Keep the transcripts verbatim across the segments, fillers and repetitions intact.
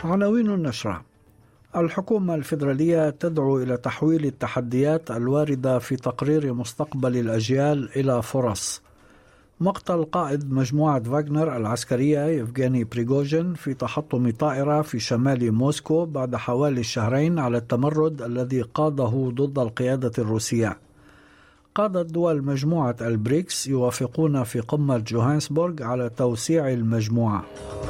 عناوين النشرة: الحكومة الفيدرالية تدعو إلى تحويل التحديات الواردة في تقرير مستقبل الأجيال إلى فرص. مقتل قائد مجموعة فاغنر العسكرية يفغاني بريغوجين في تحطم طائرة في شمال موسكو بعد حوالي شهرين على التمرد الذي قاده ضد القيادة الروسية. قادة دول مجموعة البريكس يوافقون في قمة جوهانسبورغ على توسيع المجموعة.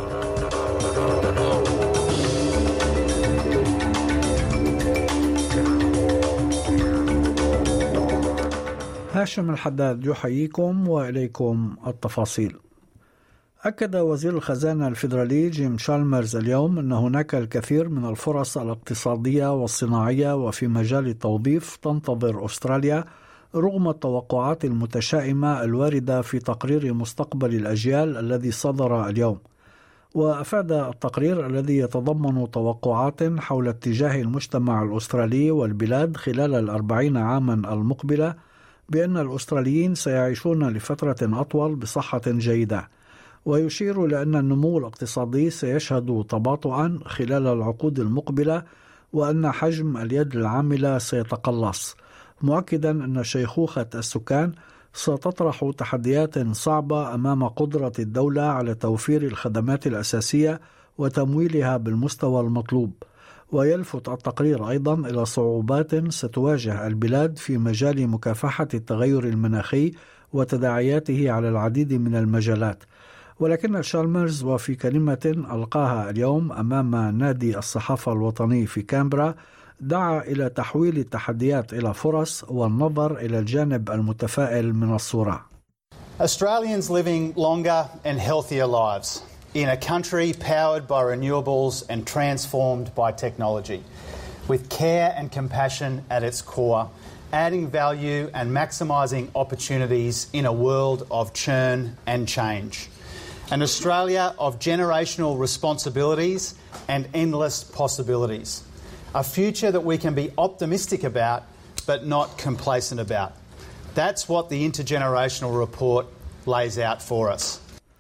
هاشم الحداد يحييكم وإليكم التفاصيل. أكد وزير الخزانة الفيدرالي جيم شالمرز اليوم أن هناك الكثير من الفرص الاقتصادية والصناعية وفي مجال التوظيف تنتظر أستراليا رغم التوقعات المتشائمة الواردة في تقرير مستقبل الأجيال الذي صدر اليوم. وأفاد التقرير الذي يتضمن توقعات حول اتجاه المجتمع الأسترالي والبلاد خلال الأربعين عاما المقبلة بأن الأستراليين سيعيشون لفترة أطول بصحة جيدة، ويشير لأن النمو الاقتصادي سيشهد تباطؤا خلال العقود المقبلة وأن حجم اليد العاملة سيتقلص، مؤكدا أن شيخوخة السكان ستطرح تحديات صعبة أمام قدرة الدولة على توفير الخدمات الأساسية وتمويلها بالمستوى المطلوب. ويلفت التقرير أيضا إلى صعوبات ستواجه البلاد في مجال مكافحة التغير المناخي وتداعياته على العديد من المجالات. ولكن شالمرز وفي كلمة ألقاها اليوم أمام نادي الصحافة الوطني في كامبرا دعا إلى تحويل التحديات إلى فرص والنظر إلى الجانب المتفائل من الصورة. Australians living longer and healthier lives in a country powered by renewables and transformed by technology, with care and compassion at its core, adding value and maximising opportunities in a world of churn and change. An Australia of generational responsibilities and endless possibilities. A future that we can be optimistic about but not complacent about. That's what the intergenerational report lays out for us.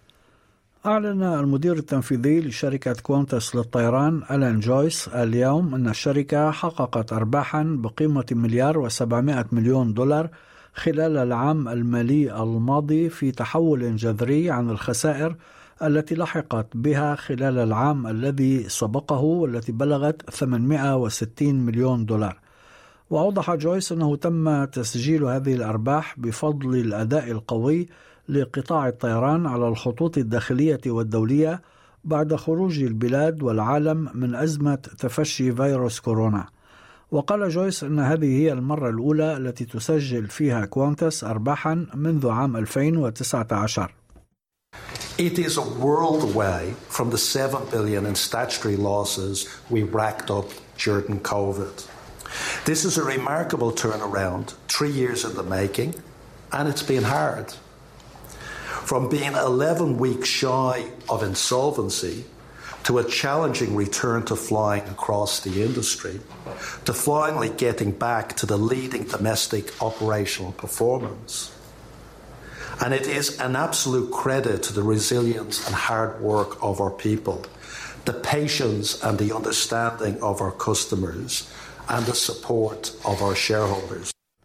أعلن المدير التنفيذي لشركة كوانتس للطيران ألان جويس اليوم أن الشركة حققت أرباحا بقيمة مليار وسبعمائة مليون دولار خلال العام المالي الماضي في تحول جذري عن الخسائر التي لحقت بها خلال العام الذي سبقه والتي بلغت ثمانمائة وستين مليون دولار. وأوضح جويس أنه تم تسجيل هذه الأرباح بفضل الأداء القوي لقطاع الطيران على الخطوط الداخلية والدولية بعد خروج البلاد والعالم من أزمة تفشي فيروس كورونا. وقال جويس أن هذه هي المرة الأولى التي تسجل فيها كوانتس أرباحا منذ عام ألفين وتسعة عشر. It is a world away from the seven billion in statutory losses we racked up during COVID. This is a remarkable turnaround, three years in the making, and it's been hard. From being eleven weeks shy of insolvency to a challenging return to flying across the industry, to finally getting back to the leading domestic operational performance. And it is an absolute credit to the resilience and hard work of our people, the patience and the understanding of our customers, and the support of our shareholders.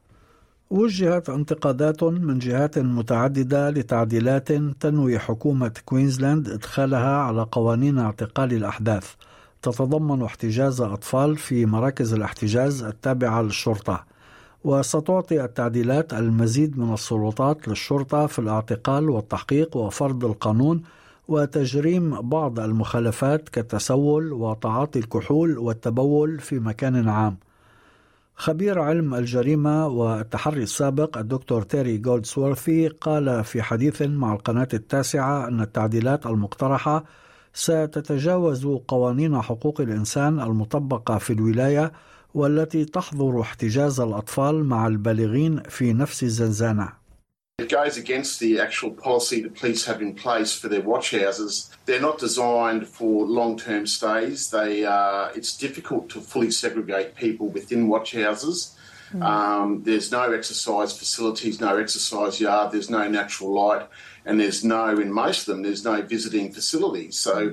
وجهت انتقادات من جهات متعددة لتعديلات تنوي حكومة كوينزلاند إدخالها على قوانين اعتقال الأحداث تتضمن احتجاز أطفال في مراكز الاحتجاز التابعة للشرطة. وستعطي التعديلات المزيد من السلطات للشرطة في الاعتقال والتحقيق وفرض القانون وتجريم بعض المخالفات كالتسول وتعاطي الكحول والتبول في مكان عام. خبير علم الجريمة والتحري السابق الدكتور تيري جولدسورثي قال في حديث مع القناة التاسعة أن التعديلات المقترحة ستتجاوز قوانين حقوق الإنسان المطبقة في الولاية والتي تحظر احتجاز الأطفال مع البالغين في نفس الزنزانة. It goes against the actual policy the police have in place for their watch houses. They're not designed for long-term stays. They, uh, it's difficult to fully segregate people within watch houses. Mm. Um, there's no exercise facilities, no exercise yard, there's no natural light, and there's no, in most of them, there's no visiting facilities. So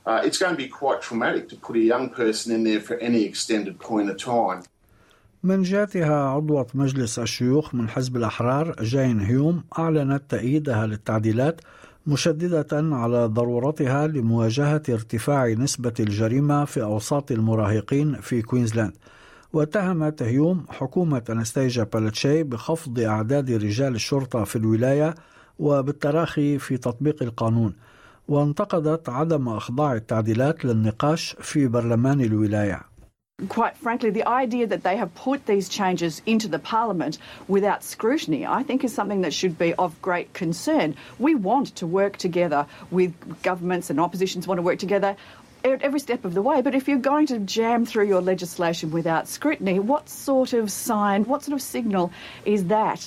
uh, it's going to be quite traumatic to put a young person in there for any extended point of time. من جهتها عضوة مجلس الشيوخ من حزب الأحرار جين هيوم أعلنت تأييدها للتعديلات، مشددة على ضرورتها لمواجهة ارتفاع نسبة الجريمة في أوساط المراهقين في كوينزلاند. واتهمت هيوم حكومة أناستيجا بالاتشي بخفض أعداد رجال الشرطة في الولاية وبالتراخي في تطبيق القانون، وانتقدت عدم إخضاع التعديلات للنقاش في برلمان الولاية. Quite frankly, the idea that they have put these changes into the parliament without scrutiny, I think is something that should be of great concern. We want to work together with governments, and oppositions want to work together at every step of the way. But if you're going to jam through your legislation without scrutiny, what sort of sign, what sort of signal is that?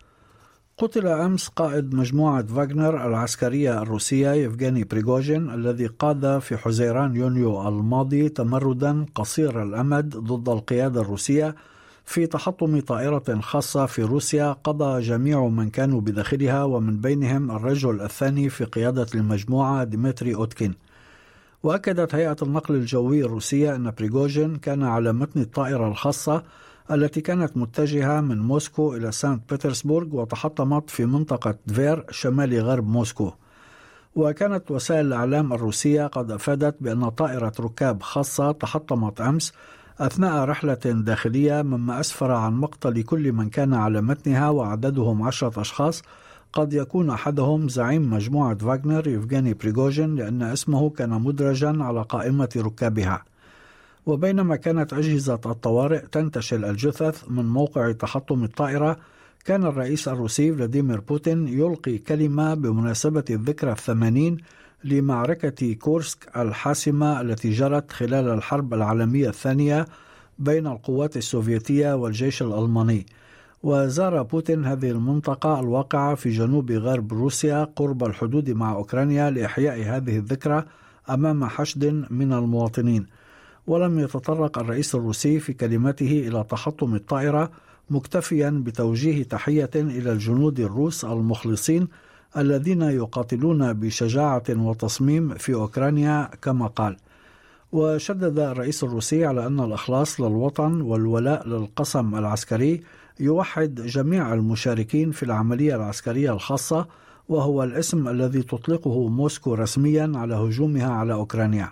قتل أمس قائد مجموعة فاغنر العسكرية الروسية يفغاني بريغوجين، الذي قاد في حزيران يونيو الماضي تمردا قصير الأمد ضد القيادة الروسية في تحطم طائرة خاصة في روسيا قضى جميع من كانوا بداخلها، ومن بينهم الرجل الثاني في قيادة المجموعة ديمتري أوتكين. وأكدت هيئة النقل الجوي الروسية أن بريغوجين كان على متن الطائرة الخاصة التي كانت متجهة من موسكو إلى سانت بطرسبورغ وتحطمت في منطقة فير شمال غرب موسكو. وكانت وسائل الإعلام الروسية قد أفادت بأن طائرة ركاب خاصة تحطمت أمس أثناء رحلة داخلية، مما أسفر عن مقتل كل من كان على متنها وعددهم عشرة أشخاص، قد يكون أحدهم زعيم مجموعة فاغنر يفغاني بريغوجين لأن اسمه كان مدرجا على قائمة ركابها. وبينما كانت أجهزة الطوارئ تنتشل الجثث من موقع تحطم الطائرة، كان الرئيس الروسي فلاديمير بوتين يلقي كلمة بمناسبة الذكرى الثمانين لمعركة كورسك الحاسمة التي جرت خلال الحرب العالمية الثانية بين القوات السوفيتية والجيش الألماني. وزار بوتين هذه المنطقة الواقعة في جنوب غرب روسيا قرب الحدود مع أوكرانيا لإحياء هذه الذكرى أمام حشد من المواطنين. ولم يتطرق الرئيس الروسي في كلمته إلى تحطم الطائرة، مكتفيا بتوجيه تحية إلى الجنود الروس المخلصين الذين يقاتلون بشجاعة وتصميم في أوكرانيا كما قال. وشدد الرئيس الروسي على أن الإخلاص للوطن والولاء للقسم العسكري يوحد جميع المشاركين في العملية العسكرية الخاصة، وهو الاسم الذي تطلقه موسكو رسميا على هجومها على أوكرانيا.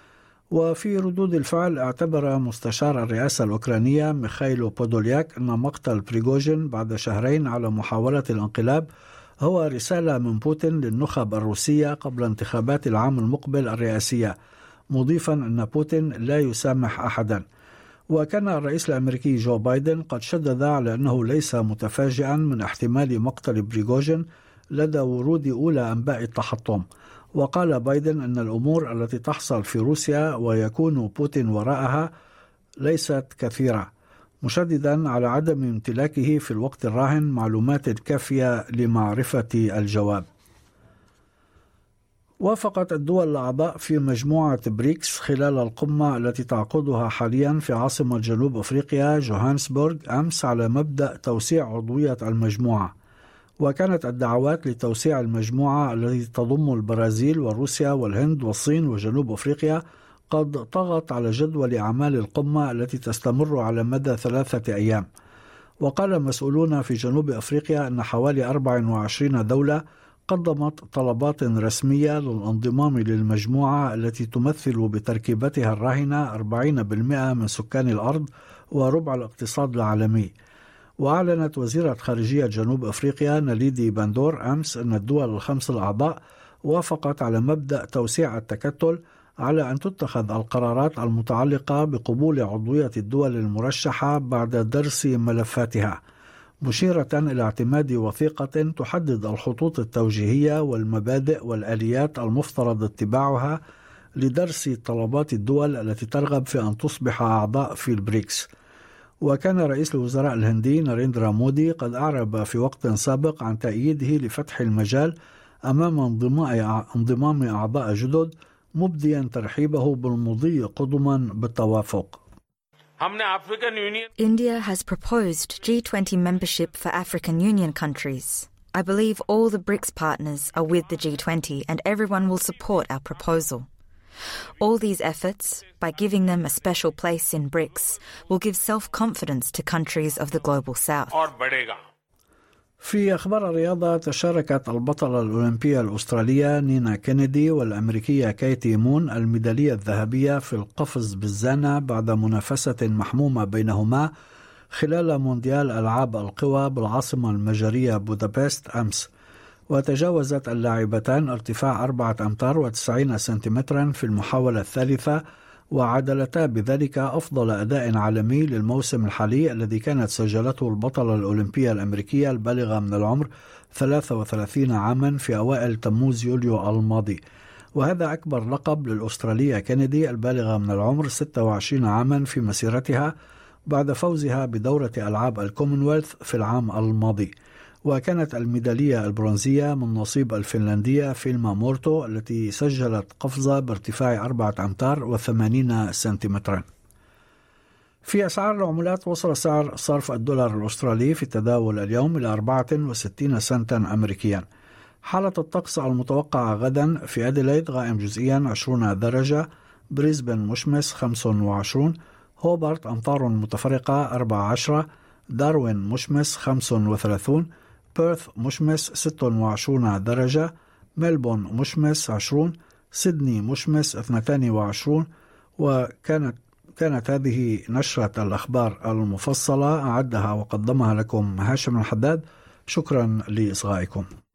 وفي ردود الفعل اعتبر مستشار الرئاسة الأوكرانية ميخايلو بودولياك أن مقتل بريغوجين بعد شهرين على محاولة الانقلاب هو رسالة من بوتين للنخب الروسية قبل انتخابات العام المقبل الرئاسية، مضيفا أن بوتين لا يسامح أحدا. وكان الرئيس الأمريكي جو بايدن قد شدد على أنه ليس متفاجئا من احتمال مقتل بريغوجين لدى ورود أولى أنباء التحطم. وقال بايدن أن الأمور التي تحصل في روسيا ويكون بوتين وراءها ليست كثيرة، مشددا على عدم امتلاكه في الوقت الراهن معلومات كافية لمعرفة الجواب. وافقت الدول الأعضاء في مجموعة بريكس خلال القمة التي تعقدها حاليا في عاصمة جنوب أفريقيا جوهانسبورغ أمس على مبدأ توسيع عضوية المجموعة. وكانت الدعوات لتوسيع المجموعة التي تضم البرازيل وروسيا والهند والصين وجنوب أفريقيا قد طغت على جدول أعمال القمة التي تستمر على مدى ثلاثة أيام. وقال مسؤولون في جنوب أفريقيا أن حوالي أربع وعشرين دولة قدمت طلبات رسمية للانضمام للمجموعة التي تمثل بتركيبتها الراهنة أربعين بالمئة من سكان الأرض وربع الاقتصاد العالمي. وأعلنت وزيرة خارجية جنوب أفريقيا ناليدي باندور أمس أن الدول الخمس الأعضاء وافقت على مبدأ توسيع التكتل على أن تتخذ القرارات المتعلقة بقبول عضوية الدول المرشحة بعد درس ملفاتها، مشيرة إلى اعتماد وثيقة تحدد الخطوط التوجيهية والمبادئ والآليات المفترض اتباعها لدرس طلبات الدول التي ترغب في أن تصبح أعضاء في البريكس. وكان رئيس الوزراء الهندي ناريندرا مودي قد أعرب في وقت سابق عن تأييده لفتح المجال أمام انضمام أعضاء جدد، مبديا ترحيبه بالمضي قدما بالتوافق. India has proposed G twenty membership for African Union countries. I believe all the BRICS partners are with the G twenty and everyone will support our proposal. All these efforts, by giving them a special place in BRICS, will give self-confidence to countries of the global south. في أخبار الرياضة، تشاركت البطلة الأولمبية الأسترالية نينا كينيدي والأمريكية كايتي مون الميدالية الذهبية في القفز بالزانة بعد منافسة محمومة بينهما خلال مونديال ألعاب القوى بالعاصمة المجرية بودابست أمس. وتجاوزت اللاعبتان ارتفاع أربعة أمتار وتسعين سنتيمترا في المحاولة الثالثة، وعدلتا بذلك أفضل أداء عالمي للموسم الحالي الذي كانت سجلته البطلة الأولمبية الأمريكية البالغة من العمر ثلاثة وثلاثين عاما في أوائل تموز يوليو الماضي. وهذا أكبر لقب للأسترالية كينيدي البالغة من العمر ستة وعشرين عاما في مسيرتها بعد فوزها بدورة ألعاب الكومنولث في العام الماضي. وكانت الميدالية البرونزية من نصيب الفنلندية فيلما مورتو التي سجلت قفزة بارتفاع أربعة أمتار وثمانين سنتيمترا. في أسعار العملات، وصل سعر صرف الدولار الأسترالي في التداول اليوم إلى أربعة وستين سنتا أمريكيا. حالة الطقس المتوقعة غدا: في أديلايد غائم جزئيا عشرين درجة، بريسبن مشمس خمسة وعشرين، هوبارت أمطار متفرقة أربعة عشر، داروين مشمس خمسة وثلاثين، بيرث مشمس ستة وعشرين درجة، ملبون مشمس عشرين، سيدني مشمس اثنين وعشرين. وكانت كانت هذه نشرة الأخبار المفصلة، أعدها وقدمها لكم هاشم الحداد. شكرا لإصغائكم.